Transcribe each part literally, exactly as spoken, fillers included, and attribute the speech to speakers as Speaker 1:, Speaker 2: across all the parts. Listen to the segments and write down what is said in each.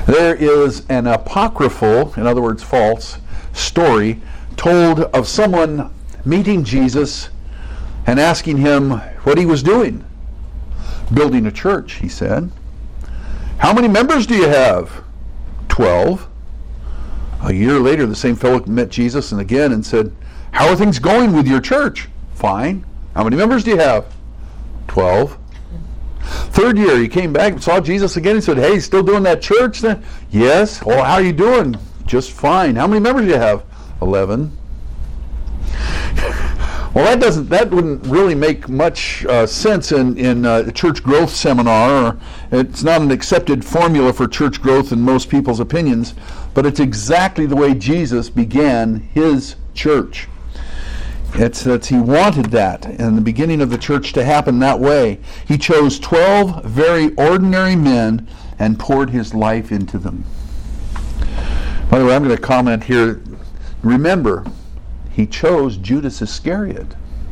Speaker 1: There is an apocryphal, in other words false, story told of someone meeting Jesus and asking him what he was doing. Building a church, he said. How many members do you have? Twelve. A year later, the same fellow met Jesus and again and said, how are things going with your church? Fine. How many members do you have? Twelve. Third year, he came back and saw Jesus again and said, hey, still doing that church then? Yes. Well, how are you doing? Just fine. How many members do you have? Eleven. Well, that doesn't. That wouldn't really make much uh, sense in in uh, a church growth seminar. Or it's not an accepted formula for church growth in most people's opinions, but it's exactly the way Jesus began his church. It's that he wanted that in the beginning of the church to happen that way. He chose twelve very ordinary men and poured his life into them. By the way, I'm going to comment here. Remember, he chose Judas Iscariot.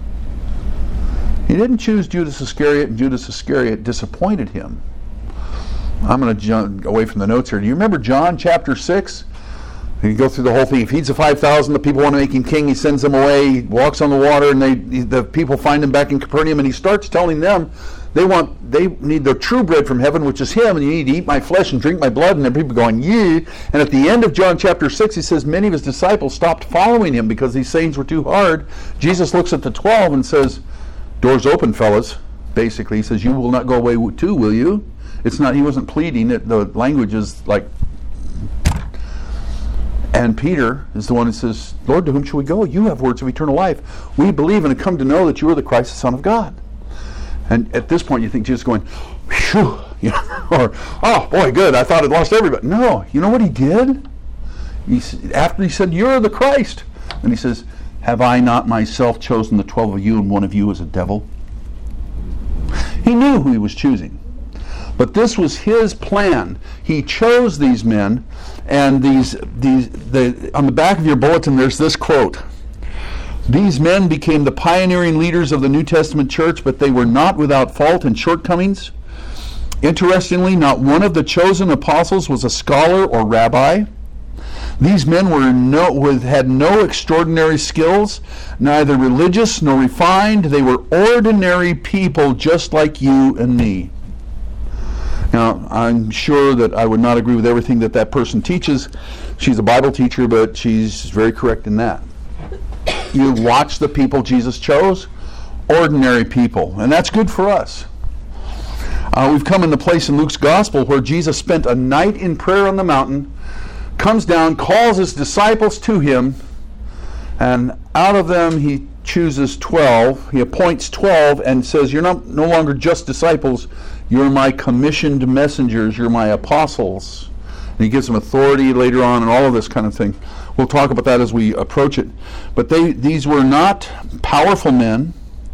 Speaker 1: He didn't choose Judas Iscariot, and Judas Iscariot disappointed him. I'm going to jump away from the notes here. Do you remember John chapter six? You go through the whole thing. He feeds the five thousand. The people want to make him king. He sends them away. He walks on the water, and they the people find him back in Capernaum, and he starts telling them they want they need the true bread from heaven, which is him, and you need to eat my flesh and drink my blood. And the people going, yeah. And at the end of John chapter six, he says many of his disciples stopped following him because these sayings were too hard. Jesus looks at the twelve and says, doors open, fellas. Basically, he says, you will not go away too, will you? It's not, he wasn't pleading. It, the language is like, and Peter is the one who says, Lord, to whom shall we go? You have words of eternal life. We believe and have come to know that you are the Christ, the Son of God. And at this point, you think Jesus is going, phew, you know, or, oh, boy, good, I thought I'd lost everybody. No, you know what he did? He, after he said, you're the Christ. And he says, have I not myself chosen the twelve of you, and one of you is a devil? He knew who he was choosing. But this was his plan. He chose these men, and these these the on the back of your bulletin there's this quote. These men became the pioneering leaders of the New Testament church, but they were not without fault and shortcomings. Interestingly, not one of the chosen apostles was a scholar or rabbi. These men were no, with, had no extraordinary skills, neither religious nor refined. They were ordinary people just like you and me. Now, I'm sure that I would not agree with everything that that person teaches. She's a Bible teacher, but she's very correct in that. You watch the people Jesus chose, ordinary people, and that's good for us. Uh, we've come in the place in Luke's Gospel where Jesus spent a night in prayer on the mountain, comes down, calls his disciples to him, and out of them he chooses twelve. He appoints twelve and says, you're not no longer just disciples, you're my commissioned messengers, you're my apostles. And he gives them authority later on and all of this kind of thing. We'll talk about that as we approach it. But they these were not powerful men.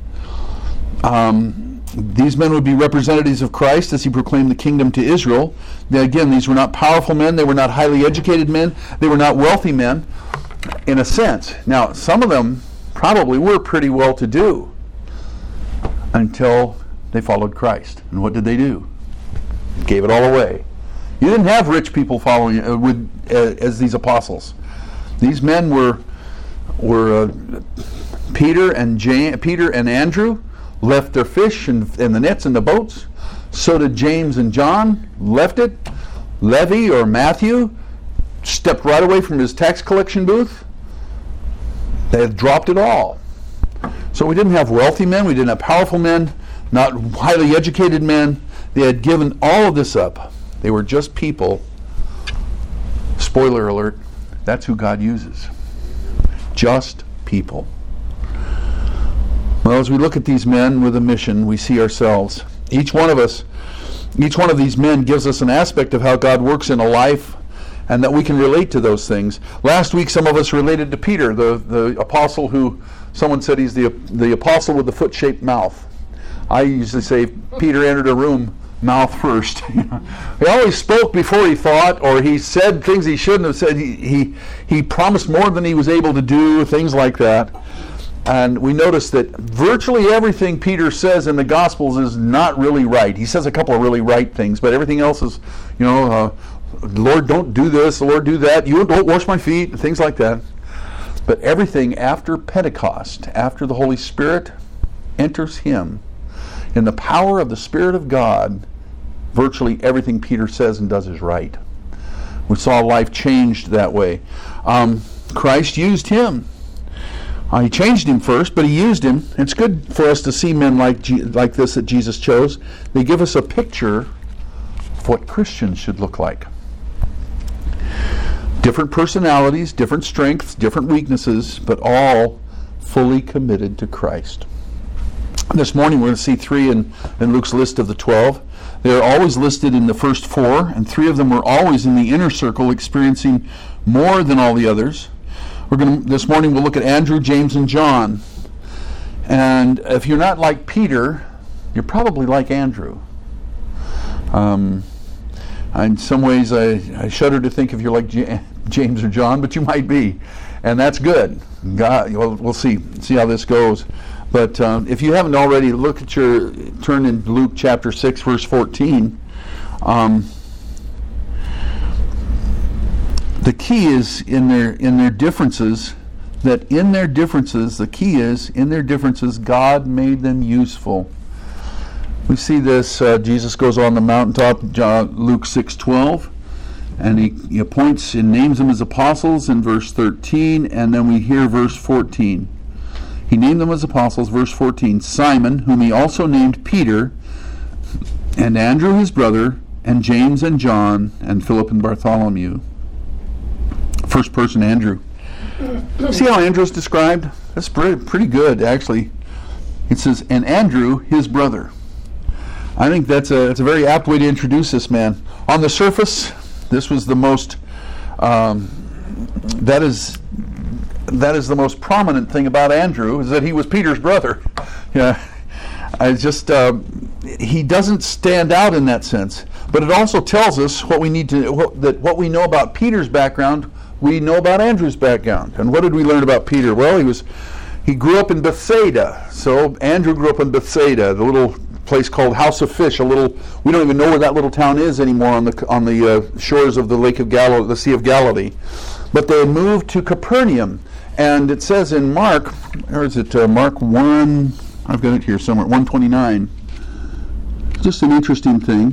Speaker 1: Um, these men would be representatives of Christ as he proclaimed the kingdom to Israel. Now, again, these were not powerful men. They were not highly educated men. They were not wealthy men, in a sense. Now, some of them probably were pretty well-to-do until they followed Christ. And what did they do? Gave it all away. You didn't have rich people following uh, with uh, as these apostles. These men were were uh, Peter and James, Peter and Andrew left their fish and, and the nets and the boats. So did James and John, left it. Levi or Matthew stepped right away from his tax collection booth. They had dropped it all. So we didn't have wealthy men, we didn't have powerful men, not highly educated men. They had given all of this up. They were just people. Spoiler alert, that's who God uses. Just people. Well, as we look at these men with a mission, we see ourselves. Each one of us, each one of these men gives us an aspect of how God works in a life, and that we can relate to those things. Last week, some of us related to Peter, the, the apostle who, someone said he's the, the apostle with the foot-shaped mouth. I usually say Peter entered a room mouth first. He always spoke before he thought, or he said things he shouldn't have said. He, he, he promised more than he was able to do, things like that. And we notice that virtually everything Peter says in the Gospels is not really right. He says a couple of really right things, but everything else is, you know, uh, Lord, don't do this, Lord, do that, you don't wash my feet, things like that. But everything after Pentecost, after the Holy Spirit enters him, in the power of the Spirit of God, virtually everything Peter says and does is right. We saw life changed that way. Um, Christ used him. Uh, he changed him first, but he used him. It's good for us to see men like G- like this that Jesus chose. They give us a picture of what Christians should look like. Different personalities, different strengths, different weaknesses, but all fully committed to Christ. This morning we're going to see three in, in Luke's list of the twelve. They're always listed in the first four, and three of them were always in the inner circle, experiencing more than all the others. We're going to, this morning we'll look at Andrew, James, and John. And if you're not like Peter, you're probably like Andrew. Um, in some ways, I, I shudder to think if you're like J- James or John, but you might be, and that's good. God, well, we'll see see how this goes. But um, if you haven't already, look at your turn in Luke chapter six, verse fourteen. Um, The key is in their in their differences, that in their differences, the key is, in their differences, God made them useful. We see this, uh, Jesus goes on the mountaintop, John, Luke six twelve, and he, he appoints and names them as apostles in verse thirteen, and then we hear verse fourteen. He named them as apostles, verse fourteen, Simon, whom he also named Peter, and Andrew his brother, and James and John, and Philip and Bartholomew. First person, Andrew. See how Andrew's described? That's pretty, pretty good, actually. It says, and Andrew, his brother. I think that's a, that's a very apt way to introduce this man. On the surface, this was the most, um, that is that is the most prominent thing about Andrew, is that he was Peter's brother. Yeah, I just, uh, he doesn't stand out in that sense. But it also tells us what we need to, what, that what we know about Peter's background, we know about Andrew's background. And what did we learn about Peter? Well, he was he grew up in Bethsaida. So Andrew grew up in Bethsaida, the little place called House of Fish. A little, we don't even know where that little town is anymore on the on the uh, shores of the Lake of Galilee, the Sea of Galilee. But they moved to Capernaum, and it says in Mark, or is it uh, Mark one? I've got it here somewhere, one twenty-nine. Just an interesting thing.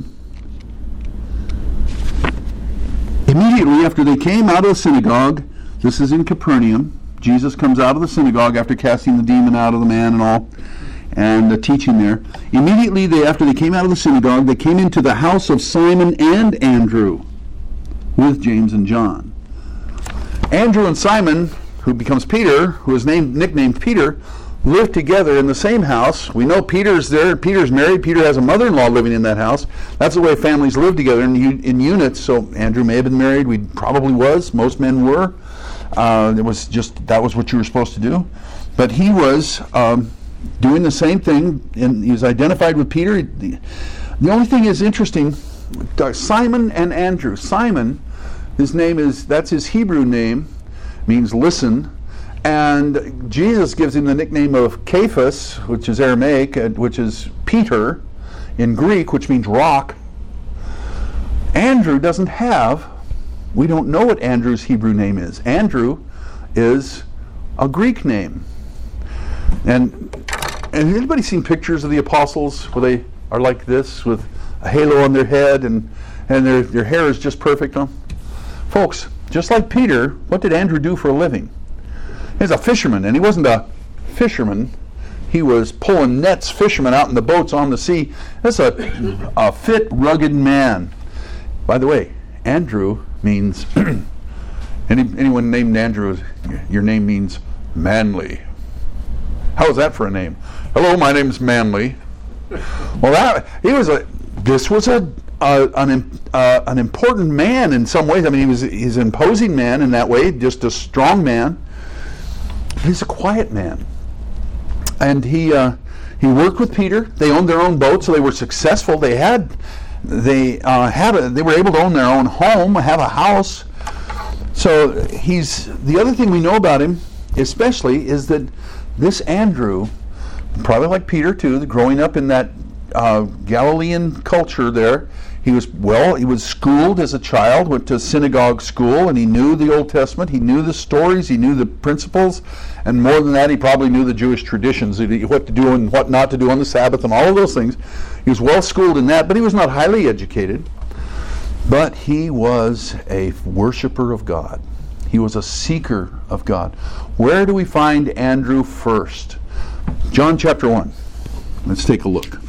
Speaker 1: Immediately after they came out of the synagogue, this is in Capernaum, Jesus comes out of the synagogue after casting the demon out of the man and all, and uh, teaching there. Immediately they, after they came out of the synagogue, they came into the house of Simon and Andrew with James and John. Andrew and Simon, who becomes Peter, who is named nicknamed Peter, live together in the same house. We know Peter's there. Peter's married. Peter has a mother-in-law living in that house. That's the way families live together in, in units. So Andrew may have been married. We probably was. Most men were. Uh, it was just that was what you were supposed to do. But he was um, doing the same thing, and he was identified with Peter. The, the only thing is interesting. Simon and Andrew. Simon, his name is that's his Hebrew name, means listen. And Jesus gives him the nickname of Cephas, which is Aramaic, which is Peter in Greek, which means rock. Andrew doesn't have, we don't know what Andrew's Hebrew name is. Andrew is a Greek name. And, and has anybody seen pictures of the apostles where they are like this with a halo on their head and, and their, their hair is just perfect? Huh? Folks, just like Peter, what did Andrew do for a living? He's a fisherman, and he wasn't a fisherman. He was pulling nets, fishermen out in the boats on the sea. That's a, a fit, rugged man. By the way, Andrew means, any, anyone named Andrew, your name means manly. How is that for a name? Hello, my name's Manly. Well, that, he was a, this was a, a an, uh, an important man in some ways. I mean, he was he's an imposing man in that way, just a strong man. He's a quiet man, and he uh, he worked with Peter. They owned their own boat, so they were successful. They had they uh, had a, they were able to own their own home, have a house. So he's the other thing we know about him, especially, is that this Andrew, probably like Peter too, growing up in that uh, Galilean culture there, he was well. He was schooled as a child, went to synagogue school, and he knew the Old Testament. He knew the stories. He knew the principles, and more than that, he probably knew the Jewish traditions, what to do and what not to do on the Sabbath, and all of those things. He was well schooled in that, but he was not highly educated. But he was a worshiper of God. He was a seeker of God. Where do we find Andrew first? John chapter one. Let's take a look.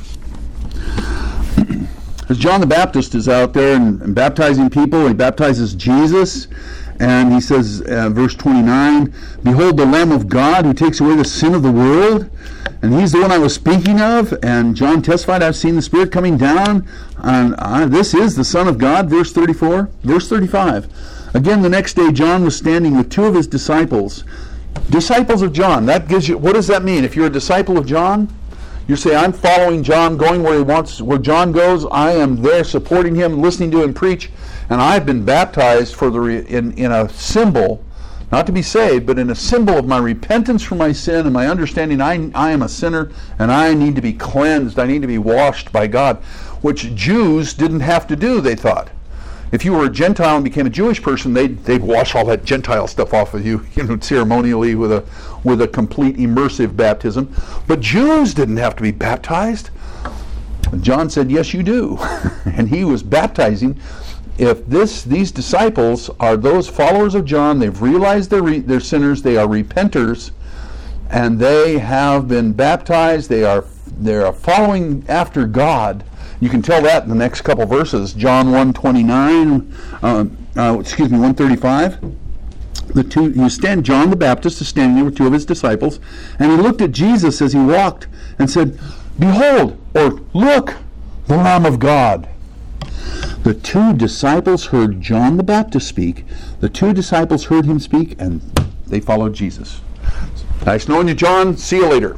Speaker 1: As John the Baptist is out there and, and baptizing people, he baptizes Jesus, and he says, uh, verse twenty-nine, "Behold the Lamb of God who takes away the sin of the world, and he's the one I was speaking of." And John testified, "I've seen the Spirit coming down, and uh, this is the Son of God," verse thirty-four. Verse thirty-five, "Again the next day John was standing with two of his disciples." Disciples of John, that gives you, what does that mean? If you're a disciple of John, you say, I'm following John, going where he wants, where John goes. I am there supporting him, listening to him preach, and I've been baptized for the re- in, in a symbol, not to be saved, but in a symbol of my repentance for my sin and my understanding I, I am a sinner and I need to be cleansed. I need to be washed by God, which Jews didn't have to do, they thought. If you were a Gentile and became a Jewish person, they'd, they'd wash all that Gentile stuff off of you, you know, ceremonially with a with a complete immersive baptism. But Jews didn't have to be baptized. John said, yes, you do. And he was baptizing. If this these disciples are those followers of John, they've realized they're, re, they're sinners, they are repenters, and they have been baptized, they are, they are following after God. You can tell that in the next couple verses. John one twenty-nine, uh, uh, excuse me, one thirty-five. The two, you stand. John the Baptist is standing there with two of his disciples, and he looked at Jesus as he walked and said, "Behold," or "Look, the Lamb of God." The two disciples heard John the Baptist speak. The two disciples heard him speak, and they followed Jesus. Nice knowing you, John. See you later.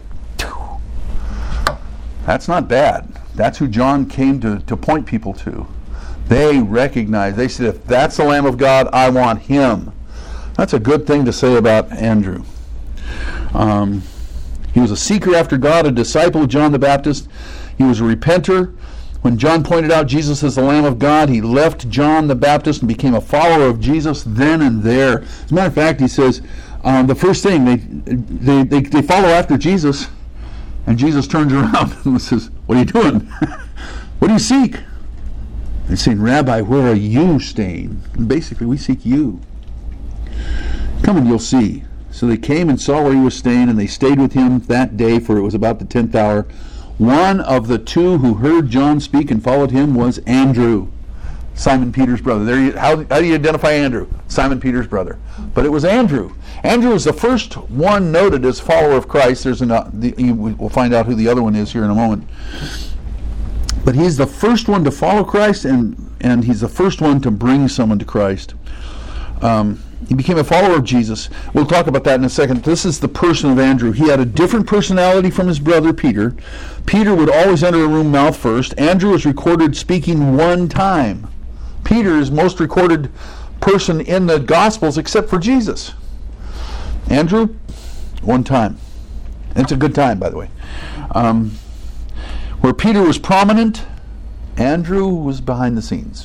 Speaker 1: That's not bad. That's who John came to, to point people to. They recognized, they said, if that's the Lamb of God, I want him. That's a good thing to say about Andrew. Um, he was a seeker after God, a disciple of John the Baptist. He was a repenter. When John pointed out Jesus as the Lamb of God, he left John the Baptist and became a follower of Jesus then and there. As a matter of fact, he says, um, the first thing, they, they, they, they follow after Jesus. And Jesus turns around and says, "What are you doing? What do you seek?" They're saying, "Rabbi, where are you staying?" And basically, we seek you. "Come and you'll see." So they came and saw where he was staying, and they stayed with him that day, for it was about the tenth hour. One of the two who heard John speak and followed him was Andrew, Simon Peter's brother. There, you, how, how do you identify Andrew? Simon Peter's brother. But it was Andrew. Andrew was the first one noted as follower of Christ. There's an, uh, the, we'll find out who the other one is here in a moment. But he's the first one to follow Christ, and, and he's the first one to bring someone to Christ. Um, he became a follower of Jesus. We'll talk about that in a second. This is the person of Andrew. He had a different personality from his brother Peter. Peter would always enter a room mouth first. Andrew is recorded speaking one time. Peter is most recorded person in the Gospels except for Jesus. Andrew, one time. It's a good time, by the way. Um, where Peter was prominent, Andrew was behind the scenes.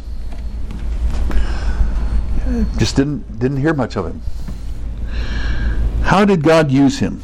Speaker 1: Just didn't didn't hear much of him. How did God use him?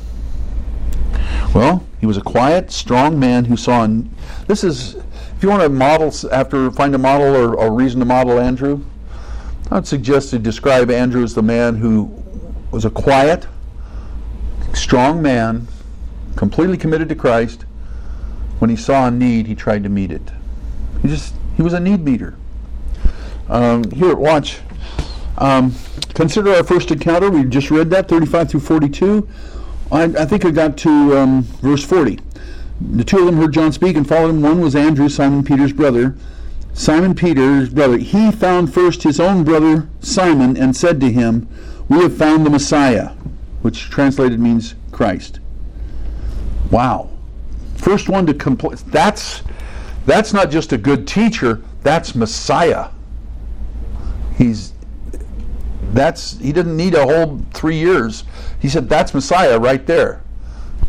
Speaker 1: Well, he was a quiet, strong man who saw. An, this is, if you want to model after find a model or a reason to model Andrew, I would suggest to describe Andrew as the man who was a quiet, strong man, completely committed to Christ. When he saw a need, he tried to meet it. He just he was a need meter. Um, here, watch. Um, consider our first encounter. We just read that, thirty-five through forty-two. I, I think I got to um, verse forty. The two of them heard John speak and followed him. One was Andrew, Simon Peter's brother. Simon Peter's brother. He found first his own brother Simon and said to him, "We have found the Messiah," which translated means Christ. Wow. First one to complete. That's that's not just a good teacher. That's Messiah. He's that's he didn't need a whole three years. He said that's Messiah right there.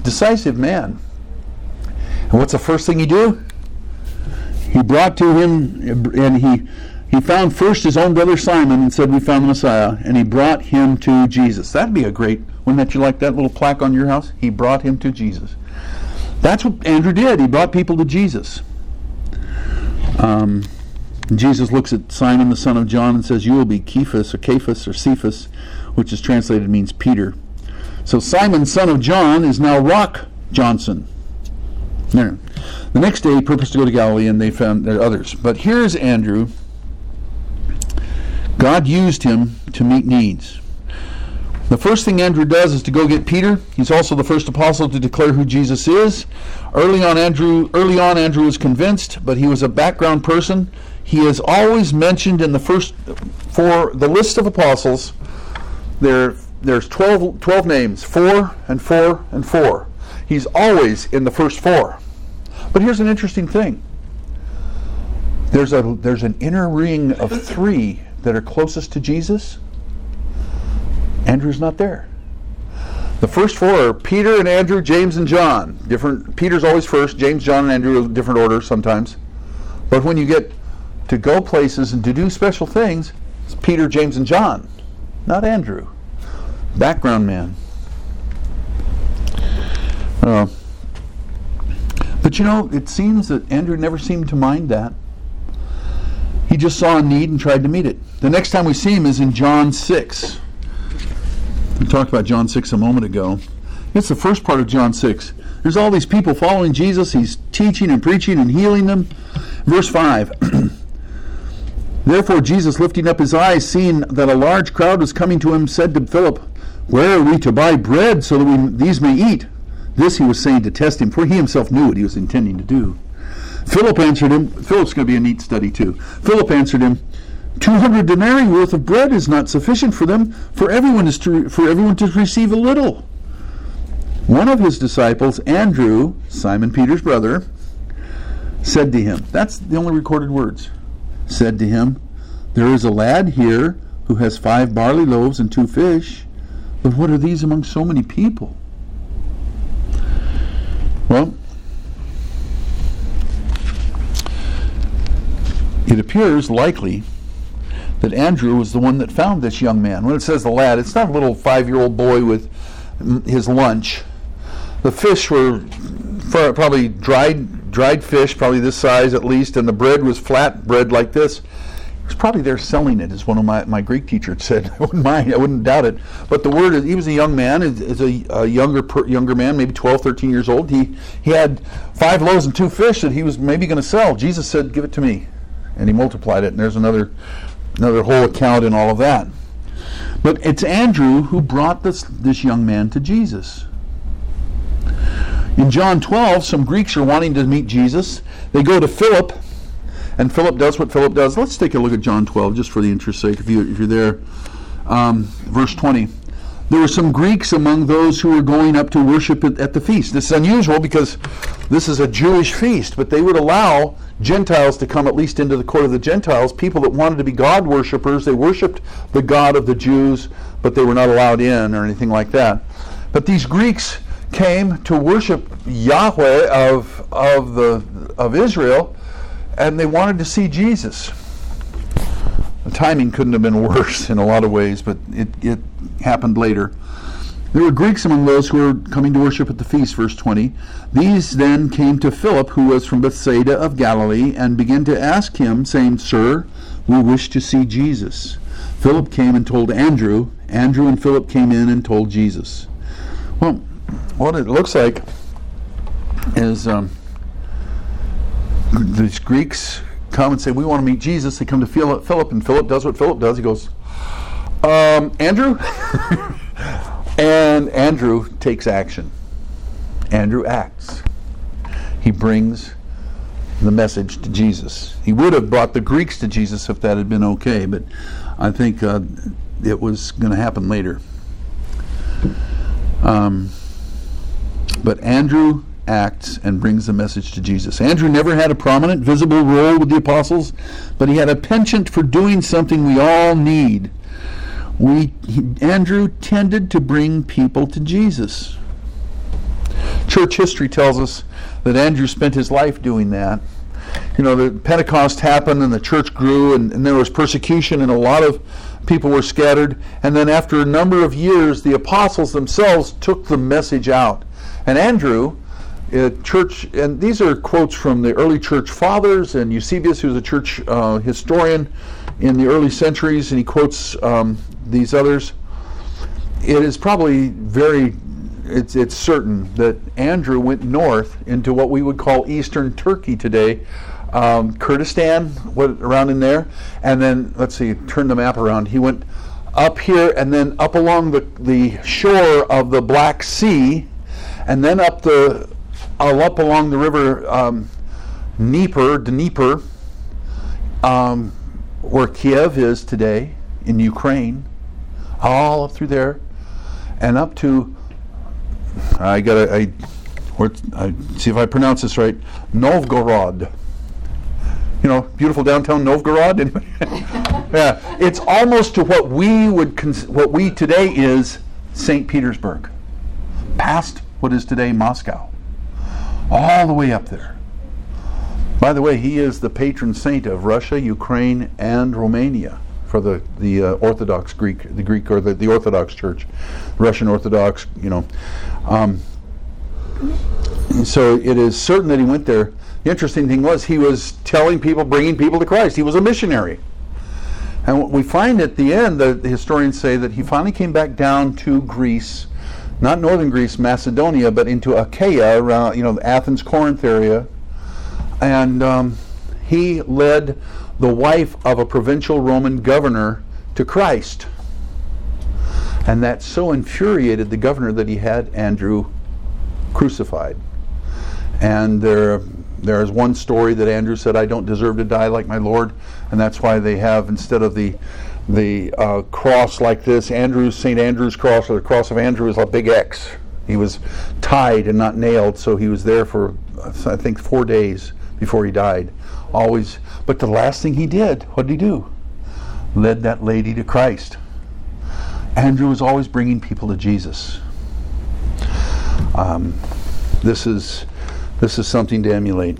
Speaker 1: decisive man. And what's the first thing he do? He brought to him, and he he found first his own brother Simon and said, we found the Messiah, and he brought him to Jesus. That'd be a great, wouldn't that you like that little plaque on your house? He brought him to Jesus. That's what Andrew did. He brought people to Jesus. Um, Jesus looks at Simon, the son of John, and says, you will be Cephas, or Cephas, or Cephas, which is translated means Peter. So Simon, son of John, is now Rock Johnson. There. The next day, he purposed to go to Galilee, and they found there others. But here's Andrew. God used him to meet needs. The first thing Andrew does is to go get Peter. He's also the first apostle to declare who Jesus is. Early on, Andrew, early on, Andrew was convinced, but he was a background person. He is always mentioned in the first, for the list of apostles, there, there's twelve, twelve names, four and four and four. He's always in the first four. But here's an interesting thing. There's a there's an inner ring of three that are closest to Jesus. Andrew's not there. The first four are Peter and Andrew, James and John. Different. Peter's always first. James, John, and Andrew are different order sometimes. But when you get to go places and to do special things, it's Peter, James, and John, not Andrew. Background man. Uh, but you know, it seems that Andrew never seemed to mind that. He just saw a need and tried to meet it. The next time we see him is in John six. We talked about John six a moment ago. It's the first part of John six. There's all these people following Jesus. He's teaching and preaching and healing them. Verse five. Therefore Jesus, lifting up his eyes, seeing that a large crowd was coming to him, said to Philip, where are we to buy bread so that we, these may eat? This he was saying to test him, for he himself knew what he was intending to do. Philip answered him, Philip's going to be a neat study too. Philip answered him, two hundred denarii worth of bread is not sufficient for them, for everyone is to for everyone to receive a little. One of his disciples, Andrew, Simon Peter's brother, said to him, that's the only recorded words, said to him, there is a lad here who has five barley loaves and two fish, but what are these among so many people? Well, it appears likely that Andrew was the one that found this young man. When it says the lad, it's not a little five-year-old boy with his lunch. The fish were probably dried dried fish, probably this size at least, and the bread was flat bread like this. He was probably there selling it, as one of my, my Greek teachers said. I wouldn't mind, I wouldn't doubt it. But the word is, he was a young man, is a, a younger per, younger man, maybe twelve, thirteen years old. He, he had five loaves and two fish that he was maybe going to sell. Jesus said, give it to me. And he multiplied it, and there's another another whole account in all of that. But it's Andrew who brought this, this young man to Jesus. In John twelve, some Greeks are wanting to meet Jesus. They go to Philip, and Philip does what Philip does. Let's take a look at John twelve, just for the interest's sake, if, you, if you're there. Um, verse twenty. There were some Greeks among those who were going up to worship at, at the feast. This is unusual because this is a Jewish feast, but they would allow Gentiles to come at least into the court of the Gentiles, people that wanted to be God worshipers. They worshipped the God of the Jews, but they were not allowed in or anything like that. But these Greeks came to worship Yahweh of of the of Israel, and they wanted to see Jesus. The timing couldn't have been worse in a lot of ways, but it, it happened later. There were Greeks among those who were coming to worship at the feast, verse twenty. These then came to Philip, who was from Bethsaida of Galilee, and began to ask him, saying, Sir, we wish to see Jesus. Philip came and told Andrew. Andrew and Philip came in and told Jesus. Well, what it looks like is um, these Greeks come and say, we want to meet Jesus. They come to Philip, and Philip does what Philip does. He goes, um, Andrew? And Andrew takes action. Andrew acts. He brings the message to Jesus. He would have brought the Greeks to Jesus if that had been okay, but I think uh, it was going to happen later. Um, but Andrew acts and brings the message to Jesus. Andrew never had a prominent, visible role with the apostles, but he had a penchant for doing something we all need. We, he, Andrew tended to bring people to Jesus. church history tells us that Andrew spent his life doing that. You know, the Pentecost happened and the church grew, and, and there was persecution, and a lot of people were scattered. And then after a number of years, the apostles themselves took the message out. And Andrew, uh, church, and these are quotes from the early church fathers, and Eusebius, who's a church uh, historian in the early centuries, and he quotes um, these others. It is probably very, it's, it's certain that Andrew went north into what we would call Eastern Turkey today, um, Kurdistan, what, around in there, and then, let's see, turn the map around. He went up here and then up along the, the shore of the Black Sea, and then up the uh, up along the river um, Dnieper, Dnieper, um, where Kiev is today in Ukraine, all up through there, and up to, I gotta, I, where, I see if I pronounce this right, Novgorod. You know, beautiful downtown Novgorod. Anybody? Yeah, it's almost to what we would, cons- what we today is Saint Petersburg, past what is today Moscow, all the way up there. By the way, he is the patron saint of Russia, Ukraine, and Romania for the the uh, Orthodox Greek, the Greek or the, the Orthodox Church, Russian Orthodox. You know, um, so it is certain that he went there. The interesting thing was he was telling people, bringing people to Christ. He was a missionary, and what we find at the end, the, the historians say that he finally came back down to Greece. Not northern Greece, Macedonia, but into Achaia, around, you know, the Athens, Corinth area. And um, he led the wife of a provincial Roman governor to Christ. And that so infuriated the governor that he had Andrew crucified. And there, there is one story that Andrew said, "I don't deserve to die like my Lord." And that's why they have, instead of the the uh, cross like this, Andrew's, Saint Andrew's cross, or the cross of Andrew, is a big X. He was tied and not nailed, so he was there for, I think, four days before he died. Always, but the last thing he did, what did he do? Led that lady to Christ. Andrew was always bringing people to Jesus. Um, this is this is something to emulate.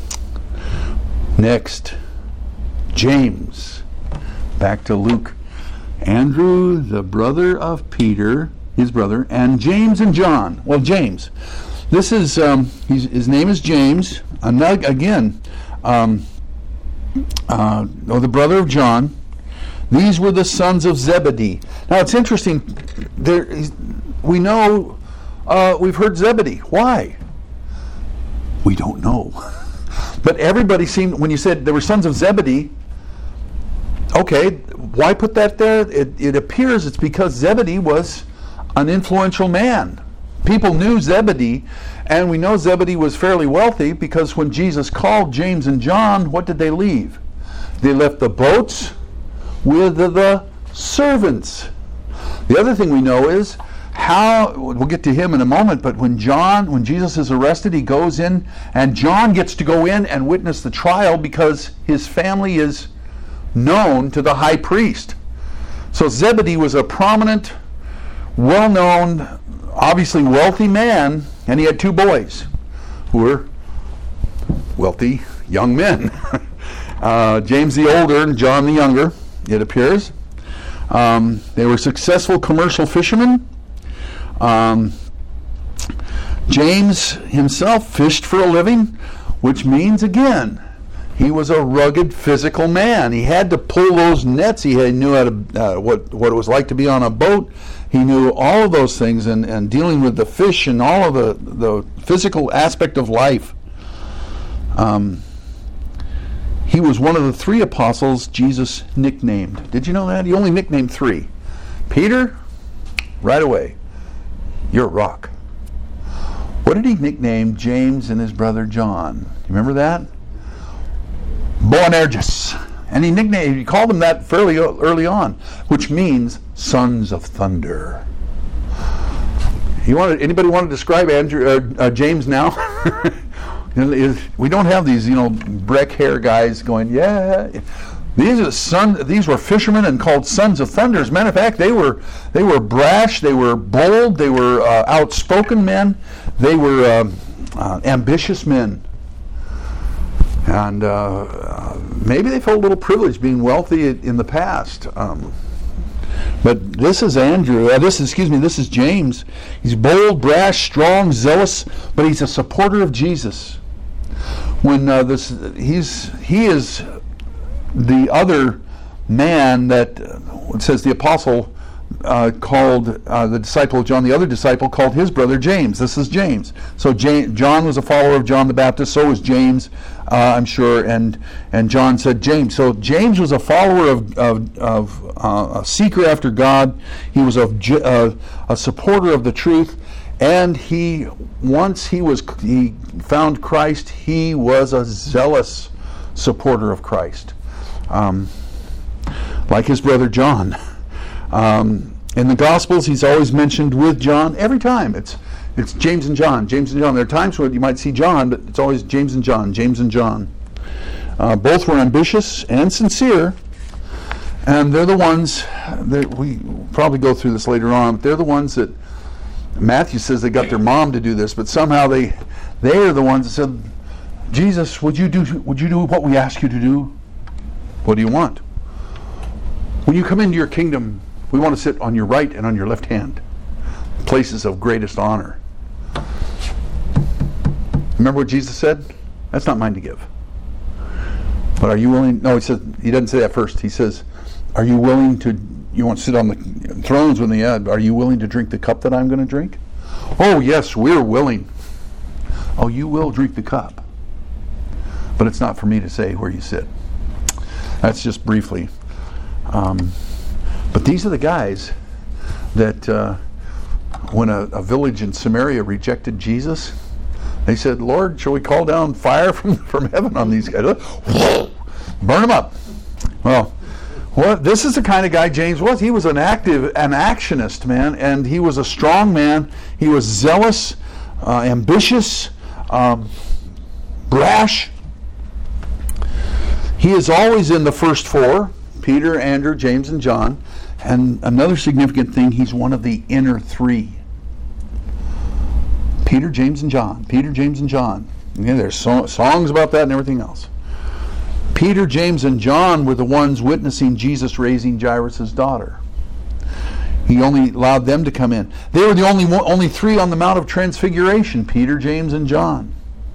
Speaker 1: Next, James. Back to Luke. Andrew, the brother of Peter, his brother, and James and John. Well, James. This is, um, he's, his name is James. Another, again, um, uh, oh, the brother of John. These were the sons of Zebedee. Now, it's interesting. There, we know, uh, we've heard Zebedee. Why? We don't know. But everybody seemed, when you said there were sons of Zebedee, okay, why put that there? It, it appears it's because Zebedee was an influential man. People knew Zebedee, and we know Zebedee was fairly wealthy because when Jesus called James and John, what did they leave? They left the boats with the, the servants. The other thing we know is how, we'll get to him in a moment, but when John, when Jesus is arrested, he goes in, and John gets to go in and witness the trial because his family is known to the high priest. So Zebedee was a prominent, well-known, obviously wealthy man, and he had two boys who were wealthy young men. uh, James the older and John the younger, it appears. Um, they were successful commercial fishermen. Um, James himself fished for a living, which means, again, he was a rugged physical man. He had to pull those nets. He had, knew how to, uh, what, what it was like to be on a boat. He knew all of those things, and, and dealing with the fish and all of the, the physical aspect of life. Um, he was one of the three apostles Jesus nicknamed. Did you know that? He only nicknamed three. Peter, right away, you're a rock. What did he nickname James and his brother John? You remember that? Boanerges. And he nicknamed, he called them that fairly early on, which means sons of thunder. You want anybody want to describe Andrew, uh, uh, James now? We don't have these, you know, Breck hair guys going, yeah. These are son, These were fishermen and called sons of thunder. As a matter of fact, they were they were brash, they were bold, they were uh, outspoken men, they were uh, uh, ambitious men. And uh, uh, maybe they felt a little privileged being wealthy in the past. Um, but this is Andrew. Uh, this, excuse me. This is James. He's bold, brash, strong, zealous, but he's a supporter of Jesus. When uh, this, he's he is the other man that uh, it says the apostle uh, called uh, the disciple of John. The other disciple called his brother James. This is James. So James, John was a follower of John the Baptist. So was James. Uh, I'm sure, and and John said James. So James was a follower of of, of uh, a seeker after God. He was a, uh, a supporter of the truth, and he once he was he found Christ, he was a zealous supporter of Christ, um, like his brother John. Um, in the Gospels, he's always mentioned with John every time. It's It's James and John, James and John. There are times when you might see John, but it's always James and John, James and John. Uh, both were ambitious and sincere, and they're the ones that we probably go through this later on, but they're the ones that Matthew says they got their mom to do this, but somehow they they are the ones that said, Jesus, would you do would you do what we ask you to do? What do you want? When you come into your kingdom, we want to sit on your right and on your left hand, places of greatest honor. Remember what Jesus said? That's not mine to give. But are you willing? No, he says, he doesn't say that first. He says, are you willing to, you want to sit on the thrones with me? Are you willing to drink the cup that I'm going to drink? Oh, yes, we're willing. Oh, you will drink the cup. But it's not for me to say where you sit. That's just briefly. Um, but these are the guys that uh, when a, a village in Samaria rejected Jesus, they said, Lord, shall we call down fire from, from heaven on these guys? Burn them up. Well, well, this is the kind of guy James was. He was an active, an actionist, man, and he was a strong man. He was zealous, uh, ambitious, um, brash. He is always in the first four, Peter, Andrew, James, and John. And another significant thing, he's one of the inner three. Peter, James, and John. Peter, James, and John. Again, there's so- songs about that and everything else. Peter, James, and John were the ones witnessing Jesus raising Jairus' daughter. He only allowed them to come in. They were the only one, only three on the Mount of Transfiguration, Peter, James, and John.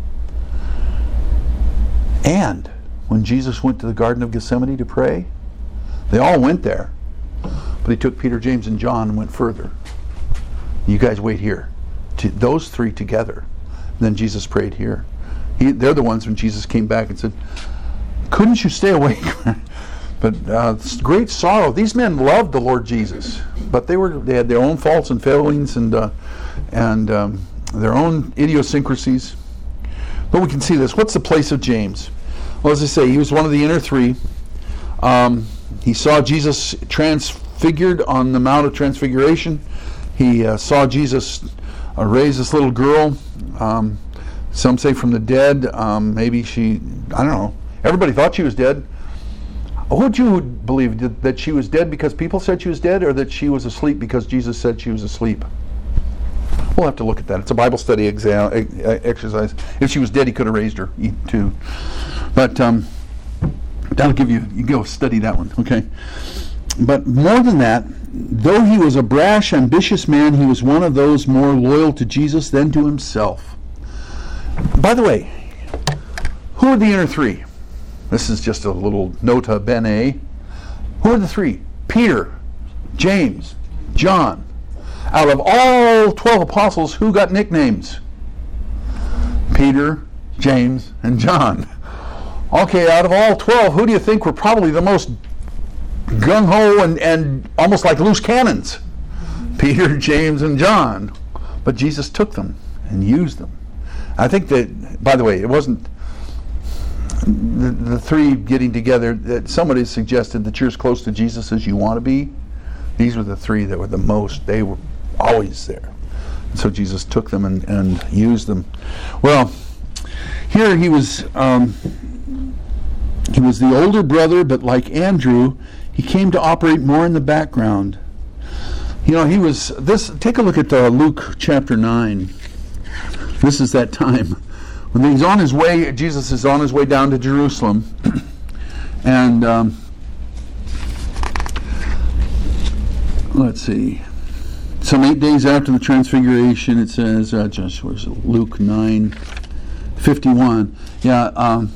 Speaker 1: And when Jesus went to the Garden of Gethsemane to pray, they all went there. But he took Peter, James, and John and went further. You guys wait here. To those three together. And then Jesus prayed here. He, they're the ones when Jesus came back and said, couldn't you stay awake? But uh, great sorrow. These men loved the Lord Jesus, but they were they had their own faults and failings and uh, and um, their own idiosyncrasies. But we can see this. What's the place of James? Well, as I say, he was one of the inner three. Um, he saw Jesus transfigured on the Mount of Transfiguration. He uh, saw Jesus uh, raise this little girl. Um, some say from the dead. Um, maybe she, I don't know. Everybody thought she was dead. Would you believe that, that she was dead because people said she was dead, or that she was asleep because Jesus said she was asleep? We'll have to look at that. It's a Bible study exam, exercise. If she was dead, he could have raised her too. But um, that'll give you, you go study that one, okay? But more than that, though he was a brash, ambitious man, he was one of those more loyal to Jesus than to himself. By the way, who are the inner three? This is just a little nota bene. Who are the three? Peter, James, John. Out of all twelve apostles, who got nicknames? Peter, James, and John. Okay, out of all twelve, who do you think were probably the most gung-ho and, and almost like loose cannons? Peter, James, and John. But Jesus took them and used them. I think that, by the way, it wasn't the, the three getting together, that somebody suggested that you're as close to Jesus as you want to be. These were the three that were the most, they were always there. And so Jesus took them and, and used them. Well, here he was, um, He was the older brother, but like Andrew, he came to operate more in the background. You know, he was, this, take a look at uh, Luke chapter nine. This is that time. When he's on his way, Jesus is on his way down to Jerusalem. And, um, let's see. Some eight days after the transfiguration, it says, uh, just, where's it? Luke nine fifty-one. Yeah, um,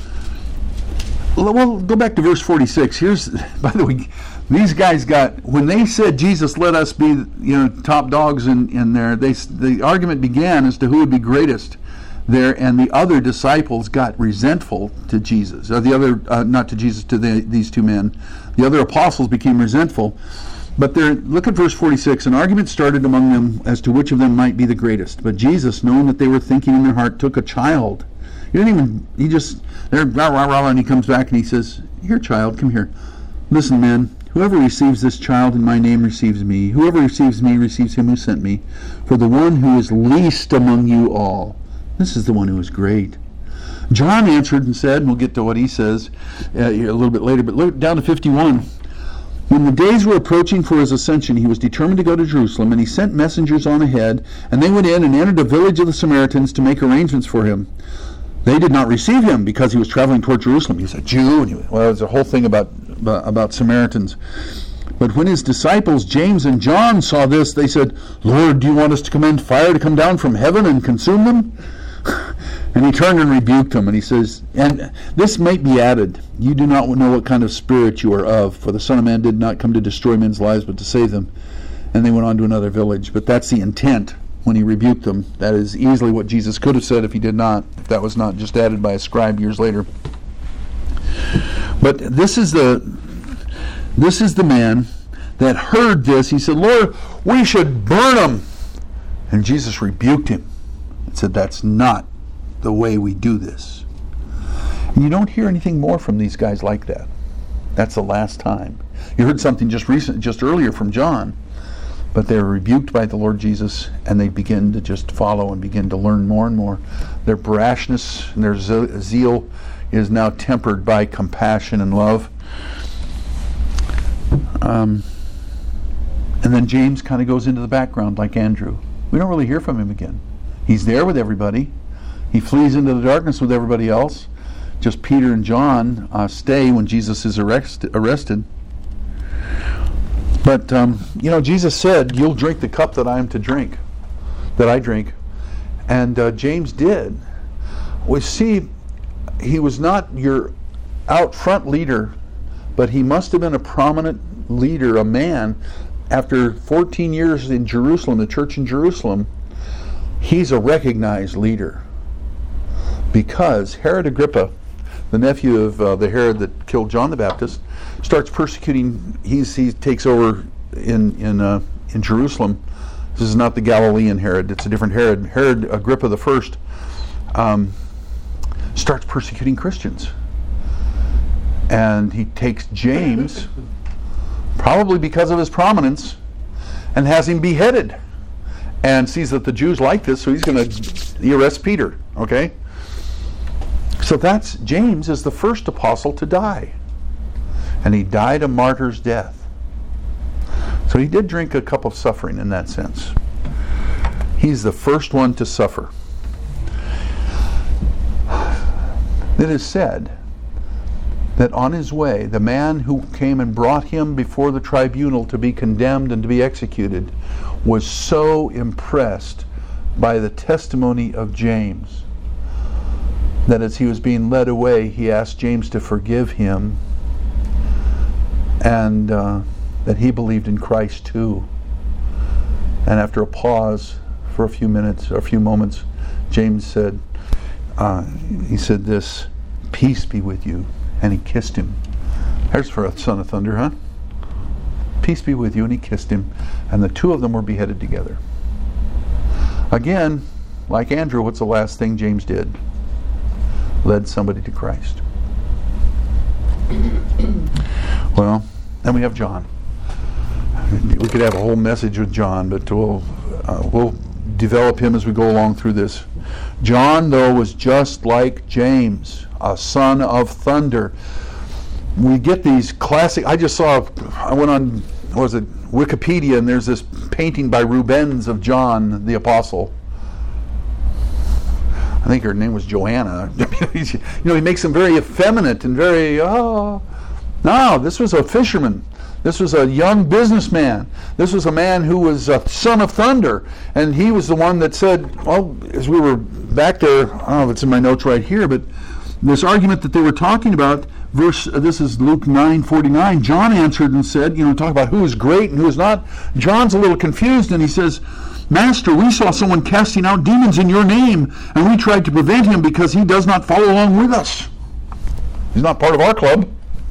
Speaker 1: well, go back to verse forty-six. Here's, by the way, these guys got, when they said, Jesus, let us be, you know, top dogs in, in there, they, the argument began as to who would be greatest there, and the other disciples got resentful to Jesus. Or the other, uh, not to Jesus, to the, these two men. The other apostles became resentful. But there, look at verse forty-six. An argument started among them as to which of them might be the greatest. But Jesus, knowing that they were thinking in their heart, took a child. He didn't even, he just, they're rah, rah, rah, and he comes back and he says, here, child, come here. Listen, men, whoever receives this child in my name receives me. Whoever receives me receives him who sent me. For the one who is least among you all, this is the one who is great. John answered and said, and we'll get to what he says uh, a little bit later, but look down to fifty-one. When the days were approaching for his ascension, he was determined to go to Jerusalem, and he sent messengers on ahead, and they went in and entered a village of the Samaritans to make arrangements for him. They did not receive him because he was traveling toward Jerusalem. He was a Jew, and he, well, there's a whole thing about, about about Samaritans. But when his disciples, James and John, saw this, they said, Lord, do you want us to command fire to come down from heaven and consume them? And he turned and rebuked them, and he says, and this might be added, you do not know what kind of spirit you are of, for the Son of Man did not come to destroy men's lives, but to save them. And they went on to another village. But that's the intent when he rebuked them. That is easily what Jesus could have said if he did not, if that was not just added by a scribe years later. But this is the this is the man that heard this. He said, Lord, we should burn them. And Jesus rebuked him and said, that's not the way we do this. And you don't hear anything more from these guys like that. That's the last time. You heard something just recent, just earlier from John, but they were rebuked by the Lord Jesus, and they begin to just follow and begin to learn more and more. Their brashness and their zeal is now tempered by compassion and love. Um, and then James kind of goes into the background like Andrew. We don't really hear from him again. He's there with everybody. He flees into the darkness with everybody else. Just Peter and John uh, stay when Jesus is arrest- arrested. But, um, you know, Jesus said, you'll drink the cup that I am to drink, that I drink. And uh, James did. We see he was not your out front leader, but he must have been a prominent leader, a man. After fourteen years in Jerusalem, the church in Jerusalem, he's a recognized leader. Because Herod Agrippa, the nephew of uh, the Herod that killed John the Baptist, starts persecuting. He's, he takes over in in uh, in Jerusalem. This is not the Galilean Herod; it's a different Herod. Herod Agrippa the First um, starts persecuting Christians, and he takes James, probably because of his prominence, and has him beheaded. And sees that the Jews like this, so he's going to he arrests Peter. Okay. So that's, James is the first apostle to die. And he died a martyr's death. So he did drink a cup of suffering in that sense. He's the first one to suffer. It is said that on his way, the man who came and brought him before the tribunal to be condemned and to be executed was so impressed by the testimony of James that as he was being led away, he asked James to forgive him, and uh, that he believed in Christ too. And after a pause for a few minutes, or a few moments, James said, uh, he said this, peace be with you, and he kissed him. There's for a son of thunder, huh? Peace be with you, and he kissed him, and the two of them were beheaded together. Again, like Andrew, what's the last thing James did? Led somebody to Christ. Well, then we have John. We could have a whole message with John, but we'll uh, we'll develop him as we go along through this. John, though, was just like James, a son of thunder. We get these classic, I just saw, I went on, what was it, Wikipedia, and there's this painting by Rubens of John the Apostle. I think her name was Joanna. You know, he makes him very effeminate and very, oh. No, this was a fisherman. This was a young businessman. This was a man who was a son of thunder. And he was the one that said, well, as we were back there, I don't know if it's in my notes right here, but this argument that they were talking about, verse, uh, this is Luke nine forty-nine, John answered and said, you know, talk about who is great and who is not. John's a little confused, and he says, Master, we saw someone casting out demons in your name, and we tried to prevent him because he does not follow along with us. He's not part of our club.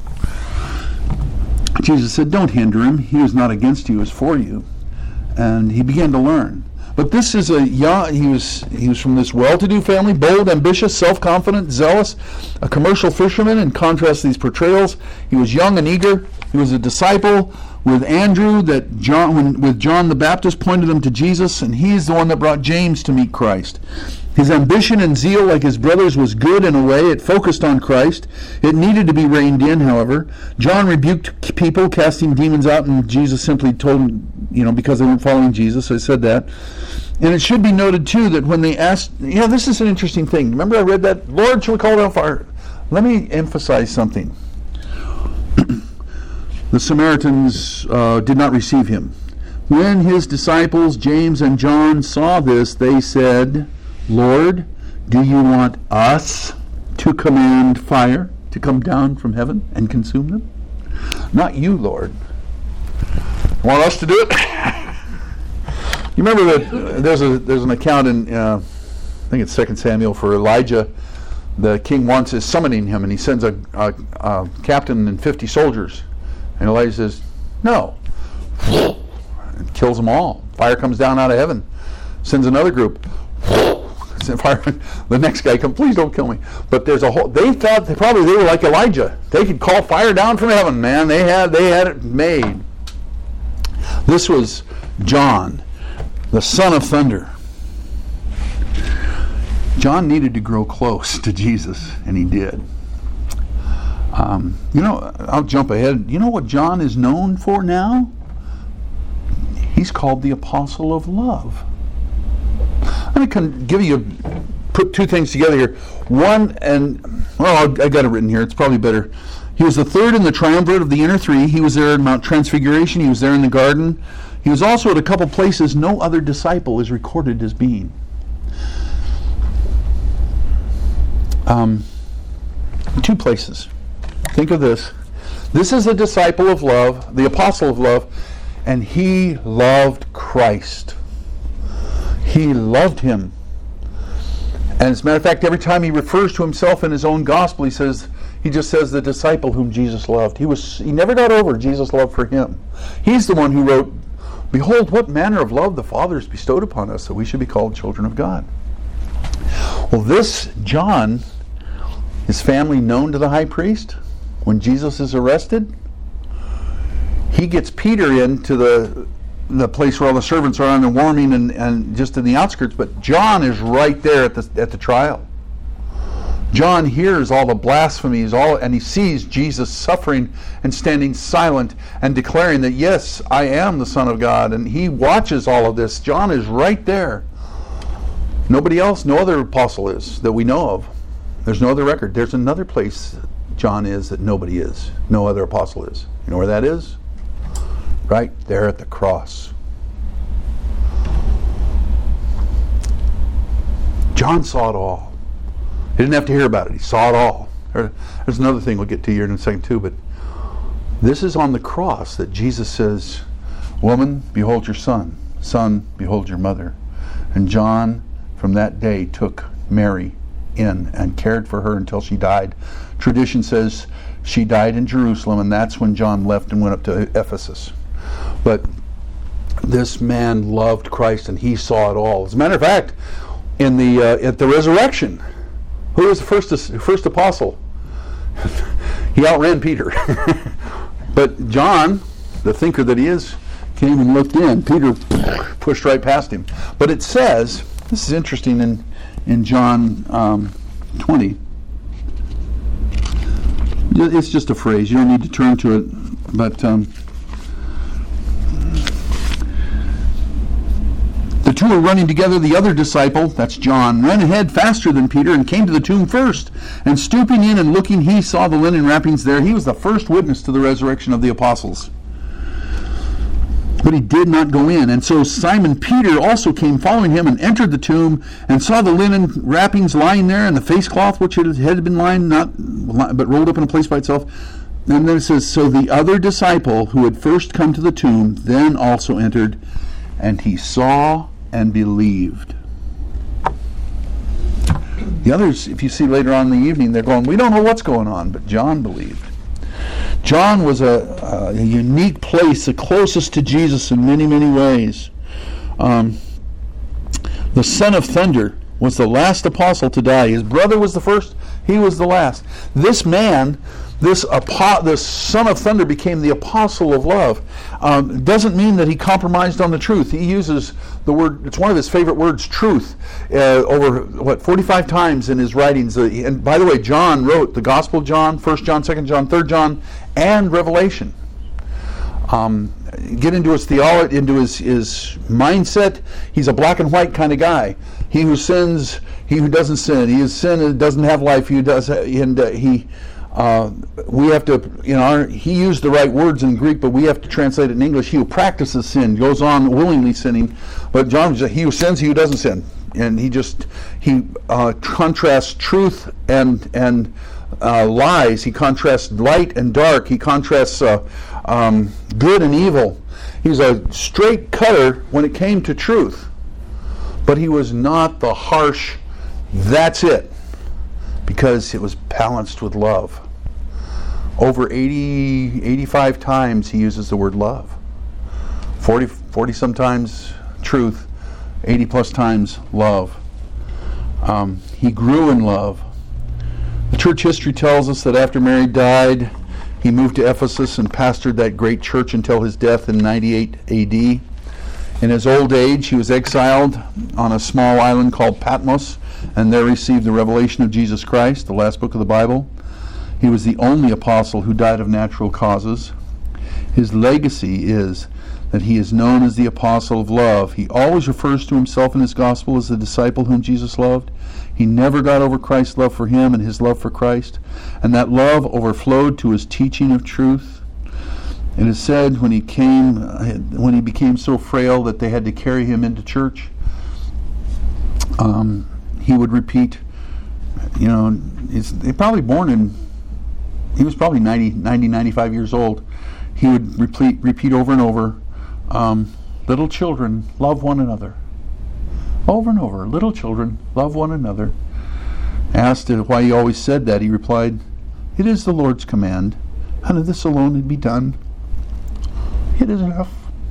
Speaker 1: Jesus said, don't hinder him. He is not against you, he is for you. And he began to learn. But this is a young, he was he was from this well-to-do family, bold, ambitious, self-confident, zealous, a commercial fisherman. In contrast to these portrayals, he was young and eager. He was a disciple with Andrew that John, when, with John the Baptist pointed him to Jesus, and he's the one that brought James to meet Christ. His ambition and zeal, like his brothers, was good in a way. It focused on Christ. It needed to be reined in, however. John rebuked people casting demons out, and Jesus simply told them, you know, because they weren't following Jesus, so he said that. And it should be noted, too, that when they asked, you know, this is an interesting thing. Remember I read that, Lord, shall we call down fire? Let me emphasize something. The Samaritans uh, did not receive him. When his disciples, James and John, saw this, they said, Lord, do you want us to command fire to come down from heaven and consume them? Not you, Lord. Want us to do it? You remember that there's a there's an account in uh, I think it's Second Samuel for Elijah. The king wants is summoning him, and he sends a, a, a captain and fifty soldiers, and Elijah says, "No," and kills them all. Fire comes down out of heaven. Sends another group. Fire. The next guy comes, please don't kill me. But there's a whole. They thought they probably they were like Elijah. They could call fire down from heaven, man. They had they had it made. This was John, the son of thunder. John needed to grow close to Jesus, and he did. Um, you know, I'll jump ahead. You know what John is known for now? He's called the Apostle of Love. Let me give you, put two things together here. One, and, well, I got it written here. It's probably better. He was the third in the triumvirate of the inner three. He was there in Mount Transfiguration. He was there in the garden. He was also at a couple places no other disciple is recorded as being. Um, two places. Think of this. This is a disciple of love, the apostle of love, and he loved Christ. He loved him. And as a matter of fact, every time he refers to himself in his own gospel, he says, he just says the disciple whom Jesus loved. He was he never got over Jesus' love for him. He's the one who wrote, behold, what manner of love the Father has bestowed upon us, that we should be called children of God. Well, this John, his family known to the high priest, when Jesus is arrested, he gets Peter into the the place where all the servants are on and warming and, and just in the outskirts, but John is right there at the at the trial. John hears all the blasphemies, all, and he sees Jesus suffering and standing silent and declaring that, yes, I am the Son of God, and he watches all of this. John is right there. Nobody else, no other apostle is that we know of. There's no other record. There's another place John is that nobody is. No other apostle is. You know where that is? Right there at the cross. John saw it all. He didn't have to hear about it. He saw it all. There's another thing we'll get to here in a second too, but this is on the cross that Jesus says, woman, behold your son. Son, behold your mother. And John, from that day, took Mary in and cared for her until she died. Tradition says she died in Jerusalem, and that's when John left and went up to Ephesus. But this man loved Christ, and he saw it all. As a matter of fact, in the uh, at the resurrection, who was the first first apostle? He outran Peter. But John, the thinker that he is, came and looked in. Peter pushed right past him. But it says, this is interesting in, in John um, twenty. It's just a phrase. You don't need to turn to it. But um, the two were running together. The other disciple, that's John, ran ahead faster than Peter and came to the tomb first. And stooping in and looking, he saw the linen wrappings there. He was the first witness to the resurrection of the apostles. But he did not go in. And so Simon Peter also came following him and entered the tomb and saw the linen wrappings lying there and the face cloth which had been lying, not but rolled up in a place by itself. And then it says, so the other disciple who had first come to the tomb then also entered, and he saw and believed. The others, if you see later on in the evening, they're going, we don't know what's going on, but John believed. John was a, a unique place, the closest to Jesus in many, many ways. Um, the son of thunder was the last apostle to die. His brother was the first, he was the last. This man, this apo- this son of thunder became the apostle of love. Um, it doesn't mean that he compromised on the truth. He uses the word, it's one of his favorite words, truth, uh, over, what, forty-five times in his writings. Uh, and by the way, John wrote the Gospel of John, First John, Second John, Third John, and Revelation. Um, get into his theology, into his, his mindset. He's a black and white kind of guy. He who sins, he who doesn't sin. He who sin doesn't have life. He who does, and uh, he, uh, we have to, you know, our, he used the right words in Greek, but we have to translate it in English. He who practices sin goes on willingly sinning, but John was he who sins, he who doesn't sin, and he just he uh, contrasts truth and and. Uh, lies. He contrasts light and dark. He contrasts uh, um, good and evil. He's a straight cutter when it came to truth. But he was not the harsh, that's it, because it was balanced with love. Over eighty, eighty-five times he uses the word love. forty, forty sometimes truth, eighty plus times love. Um, he grew in love. The church history tells us that after Mary died, he moved to Ephesus and pastored that great church until his death in ninety-eight A D. In his old age, he was exiled on a small island called Patmos, and there received the revelation of Jesus Christ, the last book of the Bible. He was the only apostle who died of natural causes. His legacy is that he is known as the apostle of love. He always refers to himself in his gospel as the disciple whom Jesus loved. He never got over Christ's love for him and his love for Christ, and that love overflowed to his teaching of truth. It is said when he came, when he became so frail that they had to carry him into church, um, he would repeat, you know, he's probably born in, he was probably ninety, ninety, ninety-five years old. He would repeat, repeat over and over, um, little children, love one another. Over and over, little children, love one another. Asked why he always said that, he replied, it is the Lord's command, and of this alone it be done. It is enough.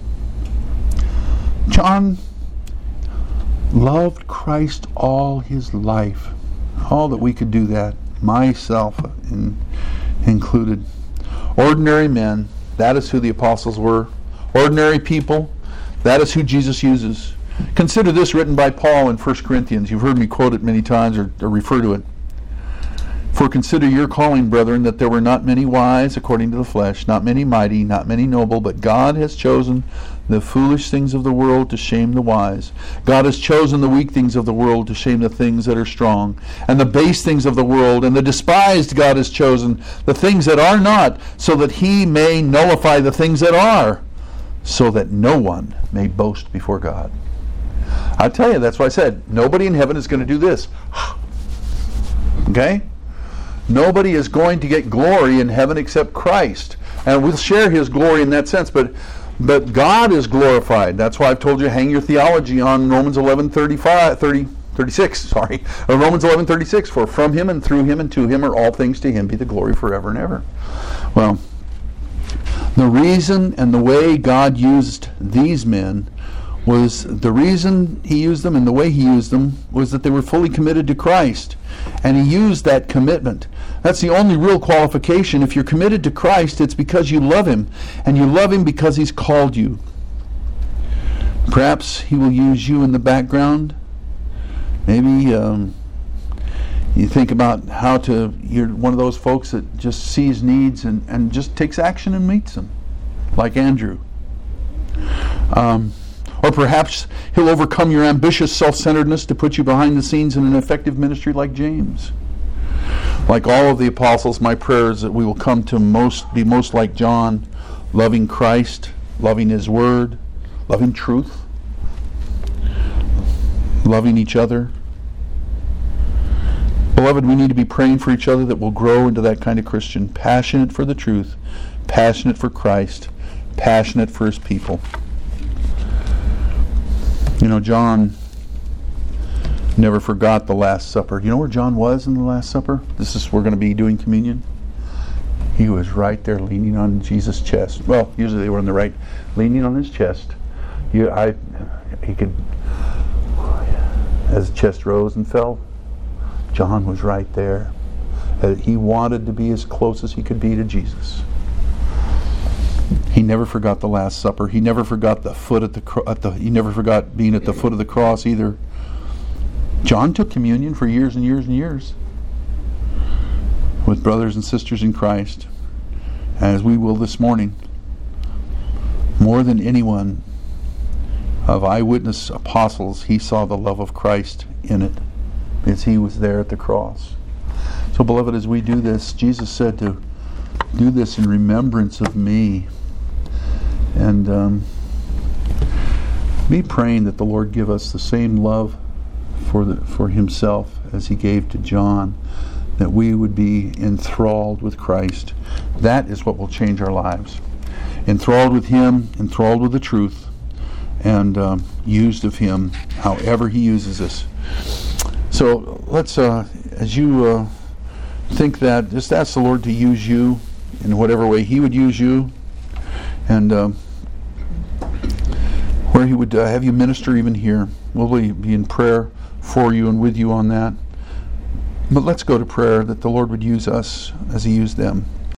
Speaker 1: John loved Christ all his life. All that we could do that, myself in, included. Ordinary men, that is who the apostles were. Ordinary people, that is who Jesus uses. Consider this, written by Paul in First Corinthians. You've heard me quote it many times or, or refer to it. For consider your calling, brethren, that there were not many wise according to the flesh, not many mighty, not many noble, but God has chosen the foolish things of the world to shame the wise. God has chosen the weak things of the world to shame the things that are strong. And the base things of the world and the despised God has chosen, the things that are not, so that he may nullify the things that are, so that no one may boast before God. I tell you, that's why I said, nobody in heaven is going to do this. Okay? Nobody is going to get glory in heaven except Christ. And we'll share his glory in that sense, but but God is glorified. That's why I've told you, hang your theology on Romans eleven thirty-five, thirty, thirty-six, sorry. Romans eleven thirty-six, for from him and through him and to him are all things, to him be the glory forever and ever. Well, the reason and the way God used these men was the reason he used them and the way he used them was that they were fully committed to Christ. And he used that commitment. That's the only real qualification. If you're committed to Christ, it's because you love him. And you love him because he's called you. Perhaps He will use you in the background. Maybe um, you think about how to, you're one of those folks that just sees needs and, and just takes action and meets them, like Andrew. Um, or perhaps He'll overcome your ambitious self-centeredness to put you behind the scenes in an effective ministry like James. Like all of the apostles, my prayer is that we will come to most be most like John, loving Christ, loving His Word, loving truth, loving each other. Beloved, we need to be praying for each other that we'll grow into that kind of Christian, passionate for the truth, passionate for Christ, passionate for His people. You know, John never forgot the Last Supper. You know where John was in the Last Supper? This is, we're going to be doing communion. He was right there leaning on Jesus' chest. Well, usually they were on the right, leaning on His chest. You, I, he could, as the chest rose and fell, John was right there. Uh, he wanted to be as close as he could be to Jesus. He never forgot the Last Supper. He never forgot the foot at the, cro- at the he never forgot being at the foot of the cross either. John took communion for years and years and years with brothers and sisters in Christ, as we will this morning. More than anyone of eyewitness apostles, he saw the love of Christ in it as he was there at the cross. So, beloved, as we do this, Jesus said to do this in remembrance of me. And um, be praying that the Lord give us the same love for the, for Himself as He gave to John, that we would be enthralled with Christ. That is what will change our lives. Enthralled with Him, enthralled with the truth, and um, used of Him however He uses us. So let's, uh, as you uh, think that, just ask the Lord to use you in whatever way He would use you, and um, where He would uh, have you minister even here. We'll be in prayer for you and with you on that. But let's go to prayer that the Lord would use us as He used them.